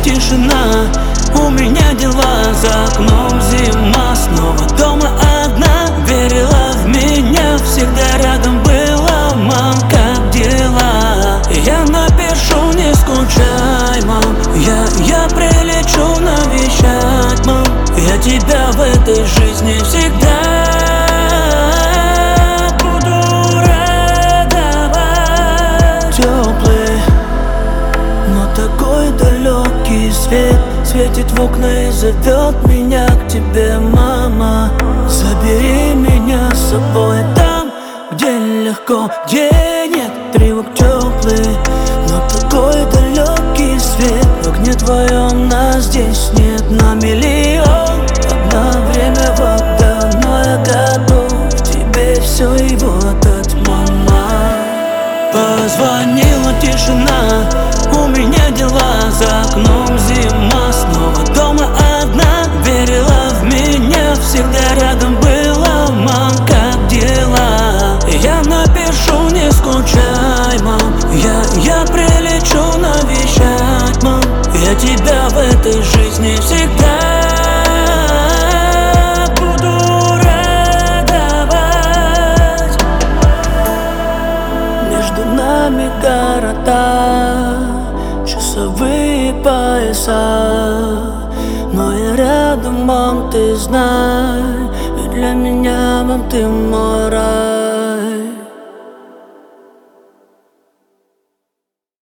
тишина, у меня дела, за окном зима. Снова дома одна, верила в меня, всегда рядом была. Мам, как дела? Я напишу, не скучай, мам. Я прилечу навещать, мам. Я тебя в этой жизни всегда буду радовать. Теплый, но такой далекий свет светит в окна и зовет меня к тебе, мама. Забери меня с собой там, где легко, где нет тревог. Теплый, но такой далекий свет в окне твоем, нас здесь нет на миллион. Одно время в одно я готов тебе все его отдать, мама. Позвонила тишина, у меня дела, за окном зима. Снова дома одна, верила в меня, всегда рядом была. Мам, как дела? Я напишу, не скучай, мам. Я прилечу навещать, мам. Я тебя в этой жизни всегда буду радовать. Между нами города, часовые пояса, но я рядом, мам, ты знай. И для меня, мам, ты мой рай.